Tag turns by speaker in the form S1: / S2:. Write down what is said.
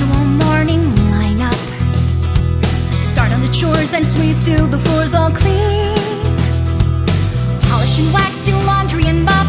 S1: usual morning lineup. Start on the chores and sweep till the floor's all clean. Polish and wax, do laundry and